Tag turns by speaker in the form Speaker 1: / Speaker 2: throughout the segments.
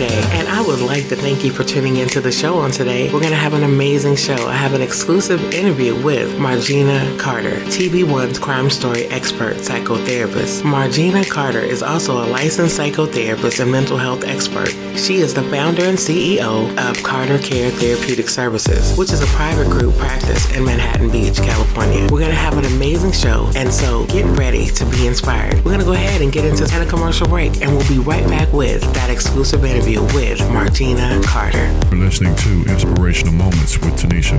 Speaker 1: Tanisha, and I would like to thank you for tuning into the show on today. We're going to have an amazing show. I have an exclusive interview with Margina Carter, TV1's crime story expert psychotherapist. Margina Carter is also a licensed psychotherapist and mental health expert. She is the founder and CEO of Carter Care Therapeutic Services, which is a private group practice in Manhattan Beach, California. We're going to have an amazing show, and so get ready to be inspired. We're going to go ahead and get into a commercial break, and we'll be right back with that exclusive interview with Margina Carter.
Speaker 2: You're listening to Inspirational Moments with Tanisha.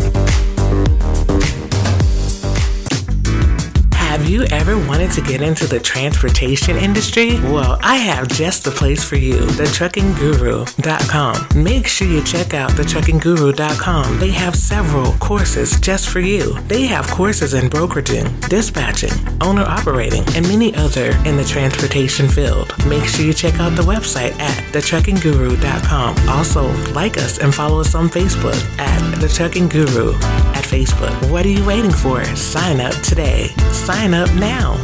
Speaker 1: Have you ever wanted to get into the transportation industry? Well, I have just the place for you, thetruckingguru.com. Make sure you check out thetruckingguru.com. They have several courses just for you. They have courses in brokeraging, dispatching, owner operating, and many other in the transportation field. Make sure you check out the website at thetruckingguru.com. Also, like us and follow us on Facebook at The Trucking Guru at Facebook. What are you waiting for? Sign up today. Sign up now.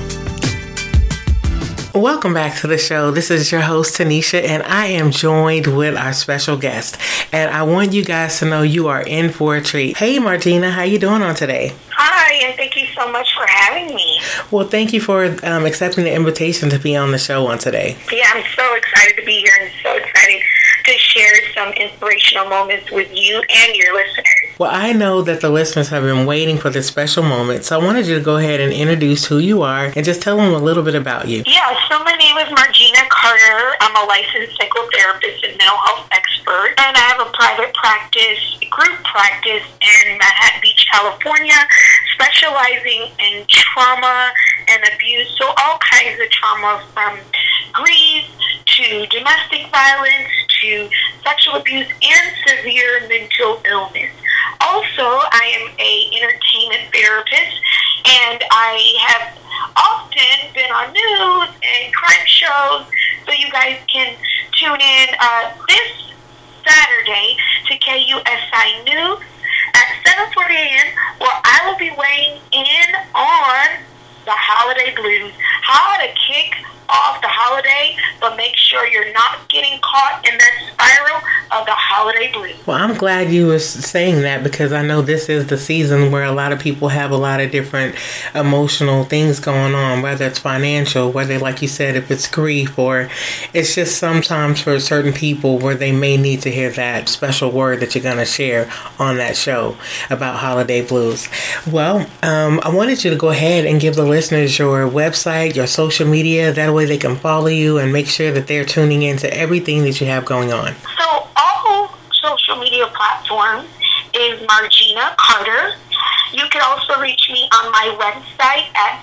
Speaker 1: Welcome back to the show. This is your host, Tanisha, and I am joined with our special guest. And I want you guys to know you are in for a treat. Hey, Margina, how you doing on today?
Speaker 3: Hi, and thank you so much for having me.
Speaker 1: Well, thank you for accepting the invitation to be on the show on today.
Speaker 3: Yeah, I'm so excited to be here and so excited to share some inspirational moments with you and your listeners.
Speaker 1: Well, I know that the listeners have been waiting for this special moment, so I wanted you to go ahead and introduce who you are and just tell them a little bit about you.
Speaker 3: Yeah, so my name is Margina Carter. I'm a licensed psychotherapist and mental health expert, and I have a private practice, group practice in Manhattan Beach, California, specializing in trauma and abuse, so all kinds of trauma from grief to domestic violence to sexual abuse and severe mental illness. Also, I am an entertainment therapist, and I have often been on news and crime shows, so you guys can tune in this Saturday to KUSI News at 7:40 a.m., where I will be weighing in on the holiday blues, how to kick off the holiday, but make sure you're not getting caught in that spiral of the holiday blues.
Speaker 1: Well, I'm glad you were saying that, because I know this is the season where a lot of people have a lot of different emotional things going on, whether it's financial, whether, like you said, if it's grief, or it's just sometimes for certain people where they may need to hear that special word that you're going to share on that show about holiday blues. Well, I wanted you to go ahead and give the listeners your website, your social media, that way they can follow you and make sure that they're tuning into everything that you have going on.
Speaker 3: So all social media platforms is Margina Carter. You can also reach me on my website at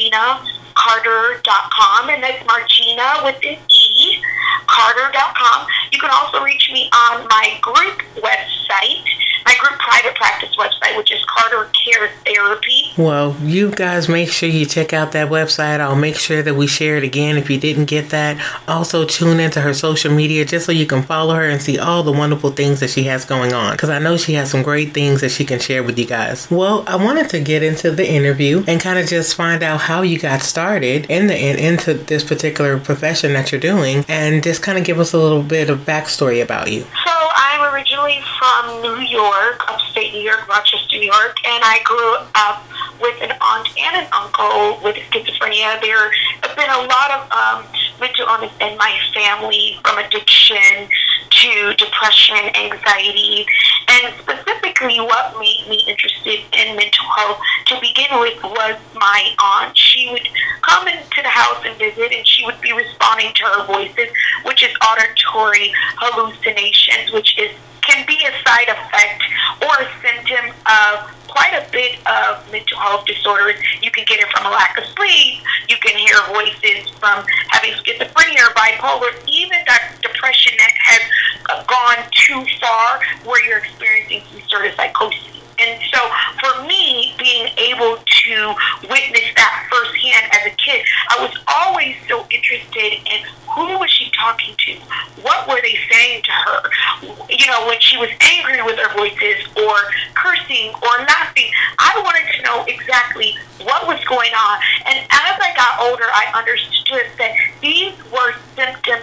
Speaker 3: marginacarter.com, and that's Margina with an E, Carter.com. You can also reach me on my group website, my group private practice website, which is Carter Care Therapy.
Speaker 1: Well, you guys make sure you check out that website. I'll make sure that we share it again if you didn't get that. Also, tune into her social media just so you can follow her and see all the wonderful things that she has going on, because I know she has some great things that she can share with you guys. Well, I wanted to get into the interview and kind of just find out how you got started into this particular profession that you're doing, and just kind of give us a little bit of backstory about you.
Speaker 3: So I'm originally from New York, upstate New York, Rochester, New York, and I grew up with an aunt and an uncle with schizophrenia. There have been a lot of mental illness in my family, from addiction to depression, anxiety, and specifically what made me interested in mental health to begin with was my aunt. She would come into the house and visit, and she would be responding to her voices, which is auditory hallucinations, which can be a side effect or a symptom of quite a bit of mental health disorders. You can get it from a lack of sleep. You can hear voices from having schizophrenia or bipolar, even that depression that has gone too far where you're experiencing some sort of psychosis. And so for me, being able to witness that firsthand as a kid, I was always so interested in who was she talking to? What were they saying to her? You know, when she was angry with her voices or cursing or laughing, I wanted to know exactly what was going on. And as I got older, I understood that these were symptoms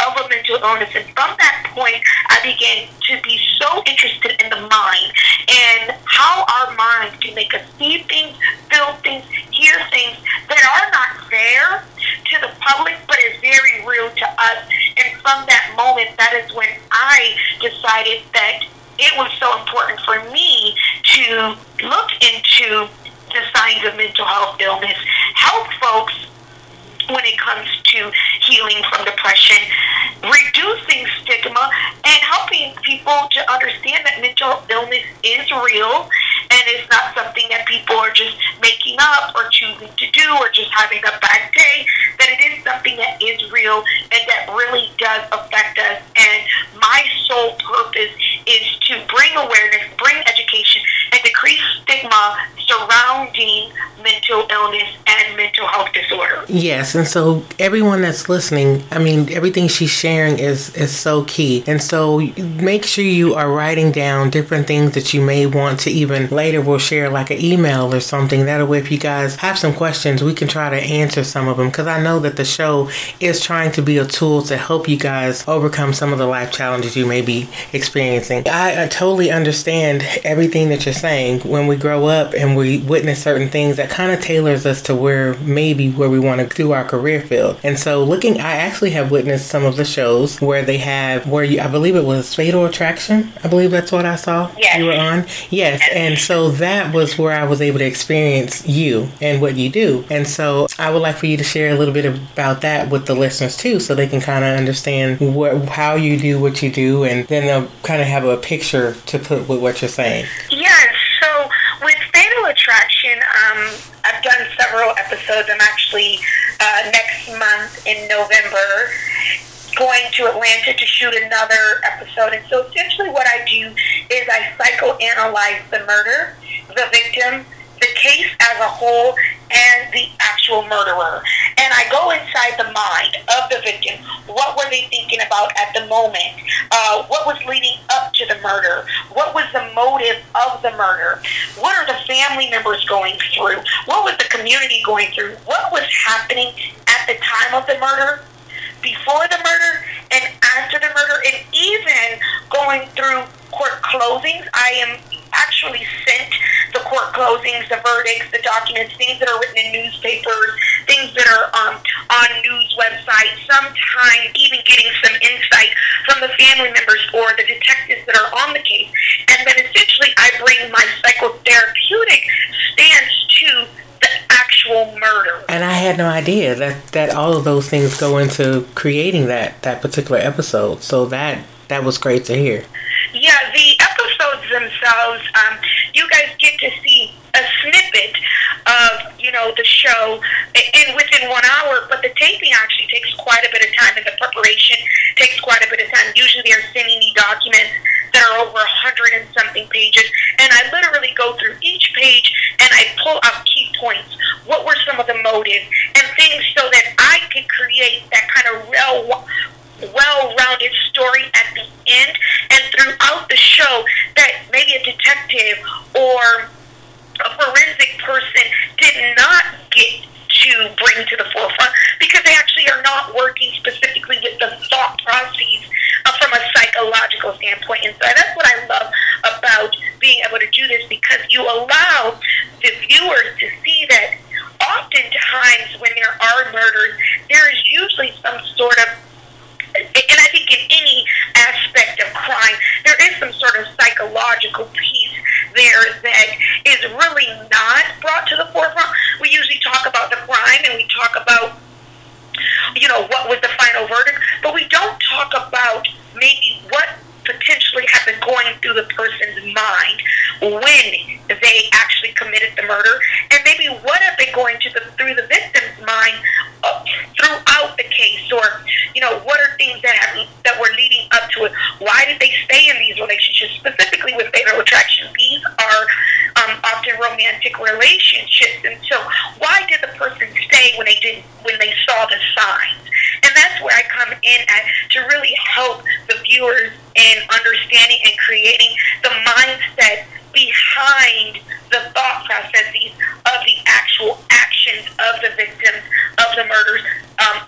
Speaker 3: of a mental illness. And from that point, I began to be so interested in the mind and how our mind can make us see things, feel things, hear things that are not there to the public, but is very real to us. And from that moment, that is when I decided that it was so important for me to look into the signs of mental health illness, help folks when it comes to healing from depression, reducing stigma, and helping people to understand that mental illness is real and it's not something that people are just making up or choosing to do or just having a bad day, that it is something that is real and that really does affect us. And my sole purpose is to bring awareness, bring education, and decrease stigma surrounding mental illness and mental health disorder.
Speaker 1: Yes, and so everyone that's listening, I mean, everything she's sharing is so key. And so make sure you are writing down different things that you may want to even later we'll share like an email or something. That way, if you guys have some questions, we can try to answer some of them, because I know that the show is trying to be a tool to help you guys overcome some of the life challenges you may be experiencing. I totally understand everything that you're saying. When we grow up and we witness certain things, that kind of tailors us to where we want to do our career field. And so I actually have witnessed some of the shows where they have, I believe it was Fatal Attraction. I believe that's what I saw.
Speaker 3: Yes.
Speaker 1: You were on. Yes. And so that was where I was able to experience you and what you do. And so I would like for you to share a little bit about that with the listeners too, so they can kind of understand how you do what you do, and then they'll kind of have a picture to put with what you're saying.
Speaker 3: Yes. So with Fatal Attraction, I've done several episodes. I'm actually next month in November going to Atlanta to shoot another episode. And so essentially what I do is I psychoanalyze the murder, the victim, the case as a whole, and the actual murderer. And I go inside the mind of the victim. What were they thinking about at the moment? What was leading up to the murder? What was the motive of the murder? What are the family members going through? What was the community going through? What was happening at the time of the murder, before the murder, and after the murder, and even going through court closings? I am actually sent the court closings, the verdicts, the documents, things that are written in newspapers, things that are on news websites, sometimes even getting some insight from the family members or the detectives that are on the case. And then essentially I bring my psychotherapeutic stance to the actual murder. And
Speaker 1: I had no idea that all of those things go into creating that particular episode. So that was great to hear.
Speaker 3: Yeah, the episodes themselves, you guys get to see a snippet of, the show within 1 hour, but the taping actually takes quite a bit of time, and the preparation takes quite a bit of time. Usually they're sending me documents that are over 100 and something pages, and I literally go through each page and I pull out key points. What were some of the motives and things so that I can create that kind of well-rounded story at the end and throughout the show that maybe a detective or a forensic person did not get to bring to the forefront, because they actually are not working specifically with the thought processes from a psychological standpoint. And so that's what I love about being able to do this, because you allow the viewers to see that oftentimes when there are murders, there is usually some sort of, and I think in any aspect of crime, there is some sort of psychological piece there that is really not brought to the forefront. We usually talk about the crime and we talk about, what was the final verdict, but we don't talk about maybe what potentially had been going through the person's mind when they actually committed the murder, and maybe what had been going through the victim's mind throughout the case, or what are things that were leading up to it. Why did they stay in these relationships? Specifically with Fatal Attraction, these are often romantic relationships, and so why did the person stay when they saw the signs? And that's where I come in to really help the viewers in understanding and creating the mindset behind the thought processes of the actual actions of the victims of the murder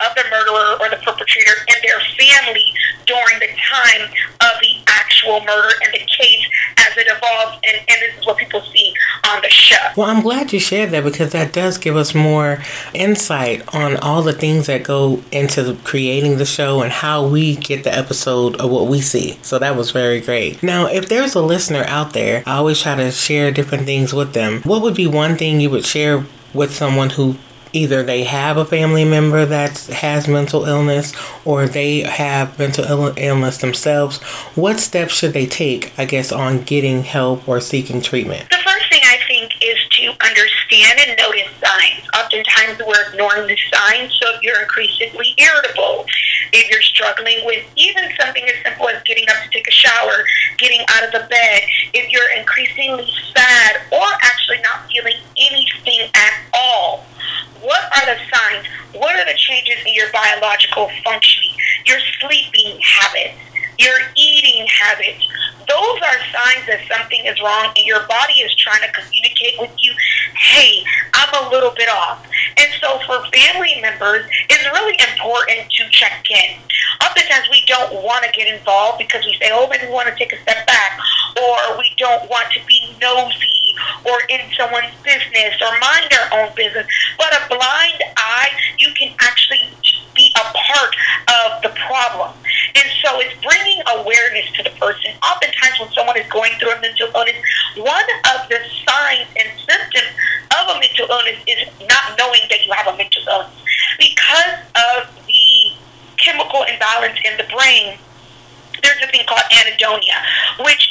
Speaker 3: murderer or the perpetrator and their family during the time of the actual murder and the case as it evolves, and this is what people see on the show.
Speaker 1: Well, I'm glad you shared that, because that does give us more insight on all the things that go into creating the show and how we get the episode of what we see. So that was very great. Now, if there's a listener out there, I always try to share different things with them. What would be one thing you would share with someone who either they have a family member that has mental illness or they have mental illness themselves? What steps should they take, I guess, on getting help or seeking treatment?
Speaker 3: The first thing I think is to understand and notice signs. Oftentimes we're ignoring the signs, so if you're increasingly irritable, if you're struggling with even something as simple as getting up to take a shower, getting out of the bed, if you're increasingly sad or actually not feeling anything at all, what are the signs? What are the changes in your biological functioning, your sleeping habits, your eating habits? Those are signs that something is wrong and your body is trying to communicate with you, hey, I'm a little bit off. And so for family members, it's really important to check in. Oftentimes we don't want to get involved because we say, oh, maybe we want to take a step back, or we don't want to be nosy or in someone's business or mind our own business. But a blind eye, you can actually be a part of the problem. And so it's bringing awareness to the person. Oftentimes when someone is going through a mental illness, one of the signs and symptoms of a mental illness is not knowing that you have a mental illness. Because of the chemical imbalance in the brain, there's a thing called anhedonia, which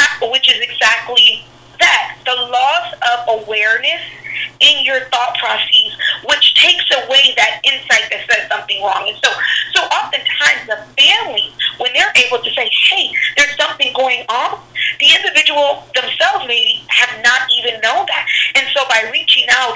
Speaker 3: is exactly that, the loss of awareness in your thought processes, which takes away that insight that says something wrong. And so oftentimes the family, when they're able to say, hey, there's something going on, the individual themselves may have not even known that. And so by reaching out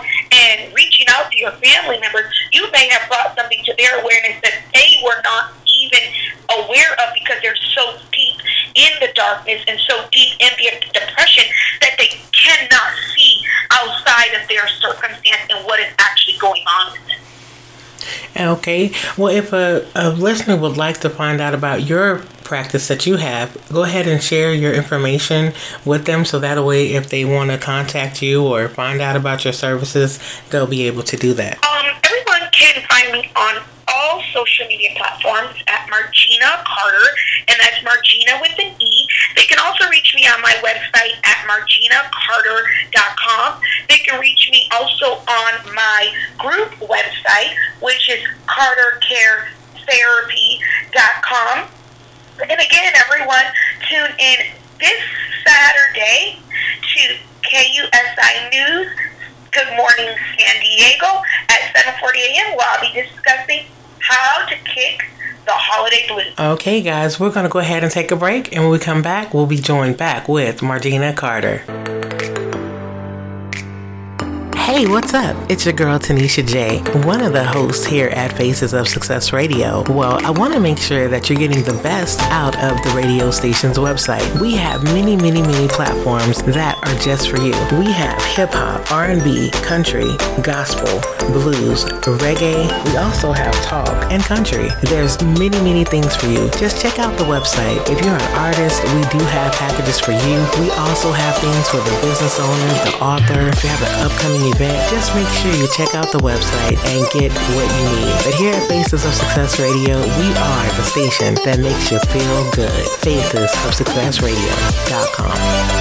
Speaker 3: to your family members, you may have brought something to their awareness that they were not even aware of, because they're so deep in the darkness and so deep in the depression that they cannot see outside of their circumstance and what is actually going on with them.
Speaker 1: Okay. Well, if a listener would like to find out about your practice that you have, go ahead and share your information with them, so that way if they want to contact you or find out about your services, they'll be able to do that.
Speaker 3: Everyone can find me on all social media platforms at Margina Carter, and that's Margina with an E. They can also reach me on my website at marginacarter.com. They can reach me also on my group website, which is cartercaretherapy.com. And again, everyone, tune in this Saturday to KUSI News, Good Morning San Diego, at 7:40 a.m. where I'll be discussing how to kick the holiday blues.
Speaker 1: Okay, guys, we're going to go ahead and take a break, and when we come back, we'll be joined back with Margina Carter. Hey, what's up? It's your girl Tanisha J, one of the hosts here at Faces of Success Radio. Well, I want to make sure that you're getting the best out of the radio station's website. We have many platforms that are just for you. We have hip-hop, R&B, country, gospel, blues, reggae. We also have talk and country. There's many things for you. Just check out the website. If you're an artist, we do have packages for you. We also have things for the business owner, the author. If you have an upcoming event, just make sure you check out the website and get what you need. But here at Faces of Success Radio, we are the station that makes you feel good. FacesOfSuccessRadio.com.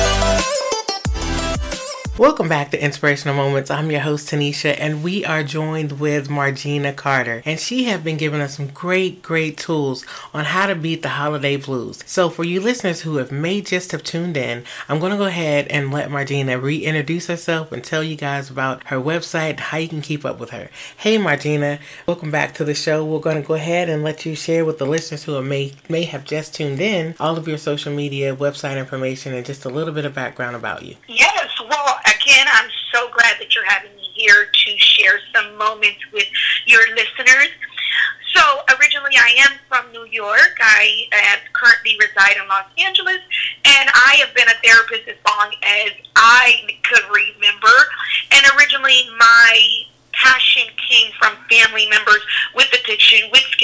Speaker 1: Welcome back to Inspirational Moments. I'm your host, Tanisha, and we are joined with Margina Carter. And she has been giving us some great tools on how to beat the holiday blues. So for you listeners who may just have tuned in, I'm going to go ahead and let Margina reintroduce herself and tell you guys about her website, how you can keep up with her. Hey, Margina, welcome back to the show. We're going to go ahead and let you share with the listeners who may have just tuned in all of your social media, website information, and just a little bit of background about you.
Speaker 3: Yes, well, again, I'm so glad that you're having me here to share some moments with your listeners. So, originally, I am from New York. I currently reside in Los Angeles, and I have been a therapist as long as I could remember. And originally, my passion came from family members with addiction, with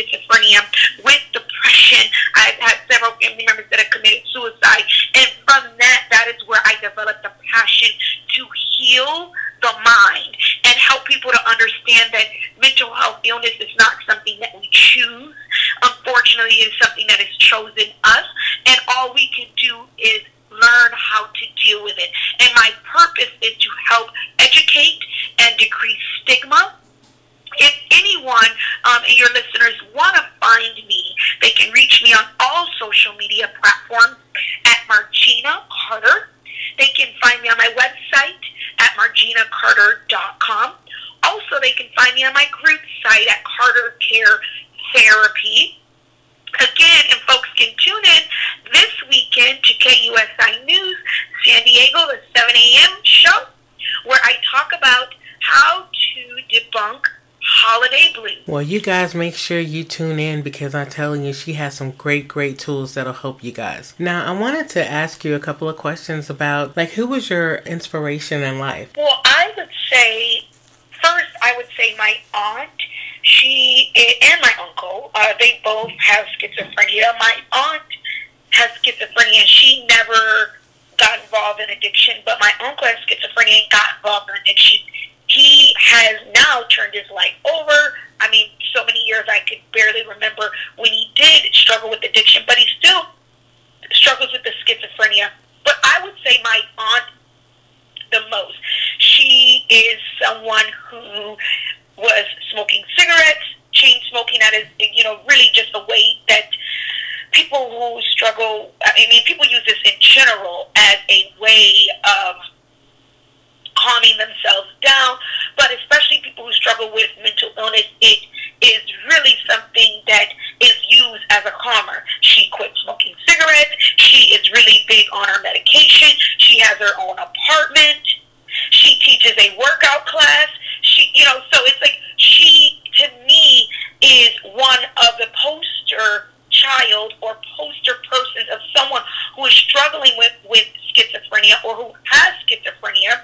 Speaker 3: schizophrenia, with depression. I've had several family members that have committed suicide. And from that is where I developed a passion to heal the mind and help people to understand that mental health illness is not something that we choose. Unfortunately, it is something that is chosen us, and all we can do is learn how to deal with it. And my purpose is to help educate and decrease stigma. If anyone and your listeners want to find me, they can reach me on all social media platforms at Margina Carter. They can find me on my website at marginacarter.com. Also, they can find me on my group site at Carter Care Therapy. Again, and folks can tune in this weekend to KUSI News San Diego, the 7 a.m. show, where I talk about how to debunk holiday blues.
Speaker 1: Well, you guys make sure you tune in, because I'm telling you, she has some great tools that'll help you guys. Now, I wanted to ask you a couple of questions about, like, who was your inspiration in life?
Speaker 3: Well, I would say my aunt, and my uncle, they both have schizophrenia. My aunt has schizophrenia, and she never got involved in addiction, but my uncle has schizophrenia and got involved in addiction. He has now turned his life over. I mean, so many years I could barely remember when he did struggle with addiction, but he still struggles with the schizophrenia. But I would say my aunt the most. She is someone who was smoking cigarettes, chain smoking. That is, really just a way that people who struggle, people use this in general as a way of calming themselves down, but especially people who struggle with mental illness, it is really something that is used as a calmer. She quit smoking cigarettes. She is really big on her medication. She has her own apartment. She teaches a workout class. So it's like she, to me, is one of the poster child or poster persons of someone who is struggling with schizophrenia or who has schizophrenia.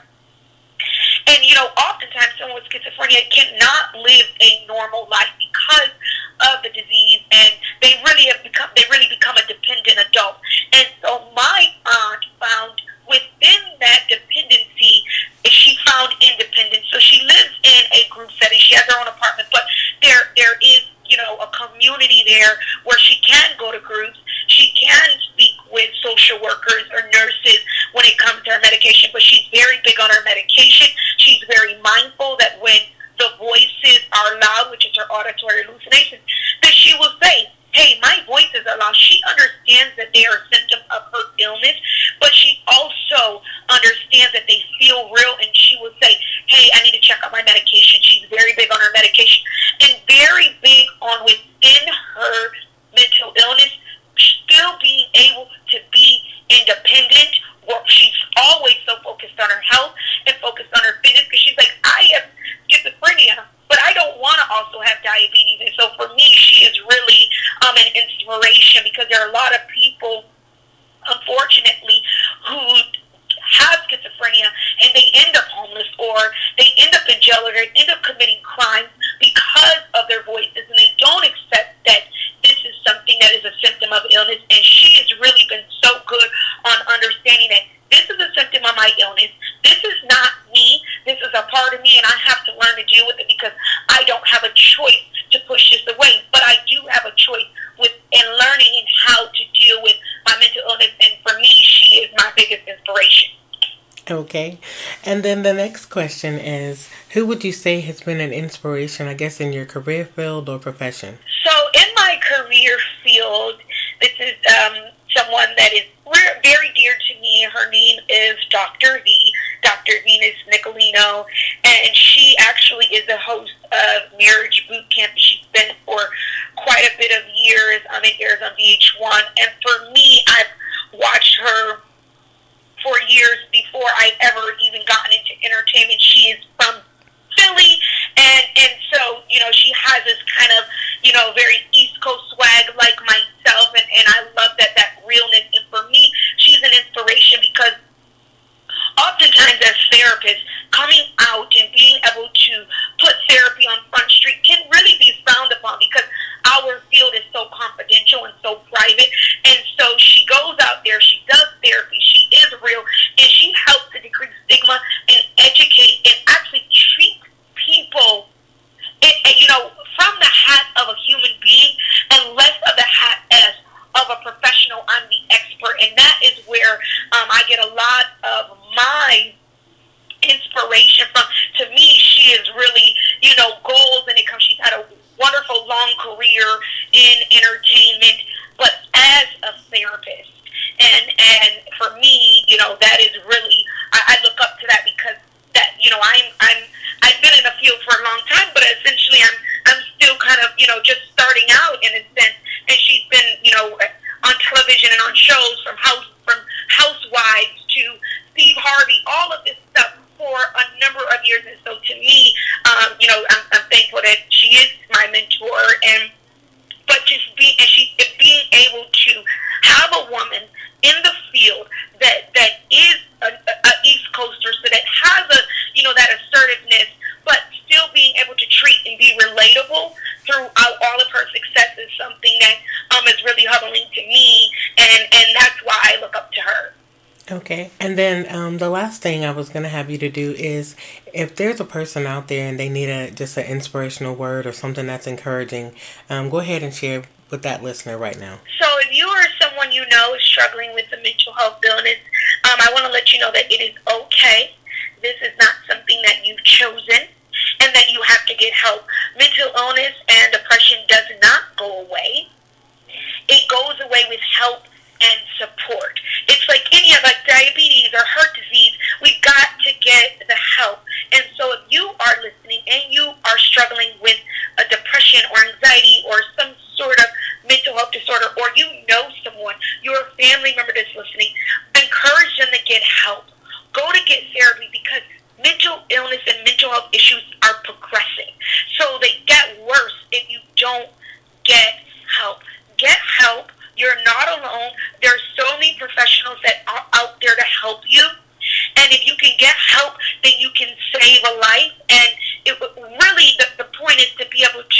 Speaker 3: And, oftentimes someone with schizophrenia cannot live a normal life because of the disease, and they really become a dependent adult. And so my aunt found within that dependency, she found independence. So she lives in a group setting. She has her own apartment, but there is, a community there where she can go to groups. She can speak with social workers or nurses when it comes to her medication, but she's very big on her medication. She's very mindful that when the voices are loud, which is her auditory hallucinations, that she will say, hey, my voices are loud. She understands that they are a symptom of her illness, but she also understands that they feel real, and she will say, hey, I need to check out my medication. She's very big on her medication and very big on within her mental illness, still being able to be independent. She's always so focused on her health and focused on her fitness, because she's like, I have schizophrenia, but I don't want to also have diabetes. And so for me, she is really an inspiration, because there are a lot of people, unfortunately, who have schizophrenia and they end up homeless, or they end up in jail, or they end up committing crimes because of their voices, and they don't accept that this is something that is a symptom of illness. And she has really been so good on understanding that this is a symptom of my illness. This is not me. This is a part of me, and I have to learn to deal with it, because I don't have a choice to push this away, but I do have a choice in learning and how to deal with my mental illness. And for me, she is my biggest inspiration.
Speaker 1: Okay. And then the next question is, who would you say has been an inspiration, I guess, in your career field or profession?
Speaker 3: So in my career field, this is someone that is very dear to me. Her name is Dr. V, Dr. Venus Nicolino, and she actually is the host of Marriage Boot Camp. She's been for quite a bit of years. It airs on VH1, and for me, I've watched her for years before I've ever even gotten into entertainment. She is from Philly, and so, she has this kind of, very East Coast swag like myself, and I love that realness. And for me, she's an inspiration, because oftentimes as therapists, coming out and being able to put therapy on Front Street can really be frowned upon, because our field is just starting out in a sense, and she's been, on television and on shows from Housewives to Steve Harvey, all of this stuff for a number of years. And so to me, I'm thankful that she is my mentor, but just being able to have a woman in the field that is a East Coaster, so that has that assertiveness, but still being able to treat and be relatable throughout all of her success is something that is really humbling to me, and that's why I look up to her.
Speaker 1: Okay. And then the last thing I was going to have you to do is, if there's a person out there and they need just an inspirational word or something that's encouraging, go ahead and share with that listener right now.
Speaker 3: So if you or someone you know is struggling with a mental health illness, I want to let you know that it is okay. This is not something that you've chosen, and that you have to get help. Mental illness and depression does not go away. It goes away with help and support. It's like diabetes or heart disease. We've got to get the help. And so if you are listening and you are struggling with a depression or anxiety or some sort of mental health disorder, or you know someone, your family member that's listening, encourage them to get help. Go to get therapy, because mental illness and mental health issues are progressing. So they get worse if you don't get help. Get help. You're not alone. There are so many professionals that are out there to help you. And if you can get help, then you can save a life. And the point is to be able to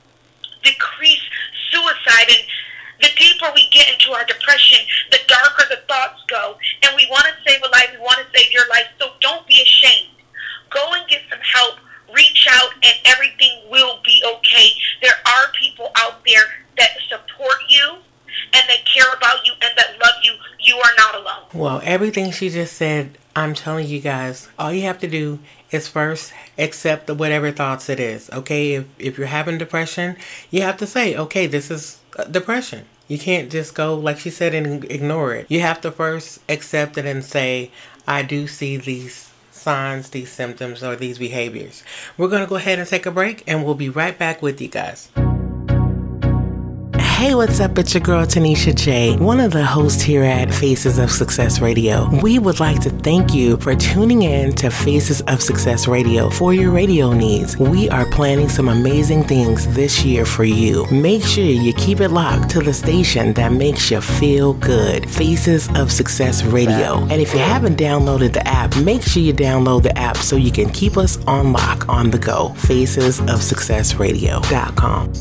Speaker 3: decrease suicide. And the deeper we get into our depression, the darker the thoughts go. And we want to save a life. We want to save your life. So don't be ashamed. Go and get some help. Reach out, and everything will be okay. There are people out there that support you and that care about you and that love you. You are not alone.
Speaker 1: Well, everything she just said, I'm telling you guys, all you have to do is first accept whatever thoughts it is. Okay, if you're having depression, you have to say, okay, this is depression. You can't just go, like she said, and ignore it. You have to first accept it and say, I do see these signs, these symptoms, or these behaviors. We're going to go ahead and take a break, and we'll be right back with you guys. Hey, what's up? It's your girl, Tanisha J, one of the hosts here at Faces of Success Radio. We would like to thank you for tuning in to Faces of Success Radio for your radio needs. We are planning some amazing things this year for you. Make sure you keep it locked to the station that makes you feel good. Faces of Success Radio. And if you haven't downloaded the app, make sure you download the app so you can keep us on lock on the go. FacesOfSuccessRadio.com.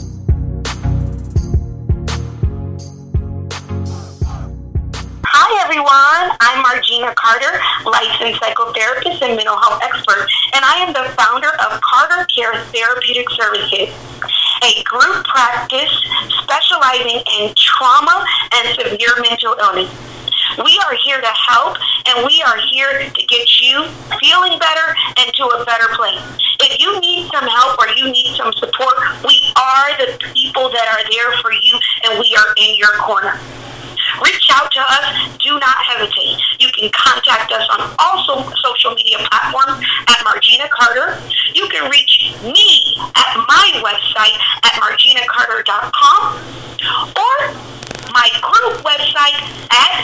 Speaker 3: Hi everyone, I'm Margina Carter, licensed psychotherapist and mental health expert, and I am the founder of Carter Care Therapeutic Services, a group practice specializing in trauma and severe mental illness. We are here to help, and we are here to get you feeling better and to a better place. If you need some help or you need some support, we are the people that are there for you, and we are in your corner. Reach out to us. Do not hesitate. You can contact us on all social media platforms at Margina Carter. You can reach me at my website at marginacarter.com or my group website at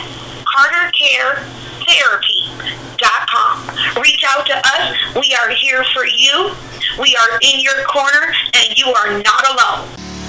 Speaker 3: cartercaretherapy.com. Reach out to us. We are here for you. We are in your corner, and you are not alone.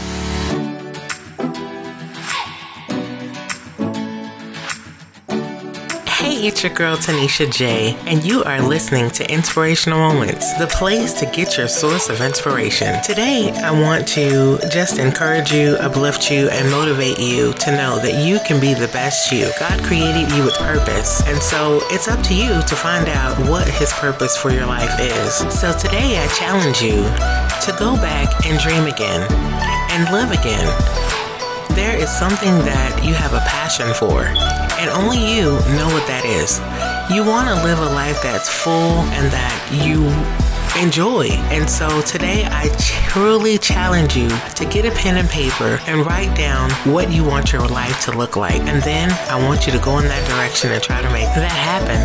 Speaker 1: Hey, it's your girl Tanisha J, and you are listening to Inspirational Moments, the place to get your source of inspiration. Today, I want to just encourage you, uplift you, and motivate you to know that you can be the best you. God created you with purpose, and so it's up to you to find out what His purpose for your life is. So today, I challenge you to go back and dream again and live again. There is something that you have a passion for, and only you know what that is. You want to live a life that's full and that you enjoy. And so today I truly challenge you to get a pen and paper and write down what you want your life to look like. And then I want you to go in that direction and try to make that happen.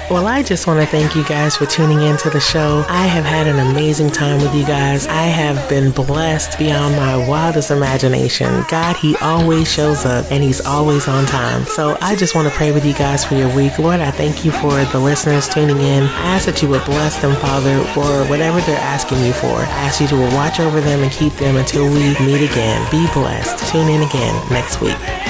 Speaker 1: Well, I just want to thank you guys for tuning in to the show. I have had an amazing time with you guys. I have been blessed beyond my wildest imagination. God, He always shows up and He's always on time. So I just want to pray with you guys for your week. Lord, I thank you for the listeners tuning in. I ask that you would bless them, Father, for whatever they're asking you for. I ask you to watch over them and keep them until we meet again. Be blessed. Tune in again next week.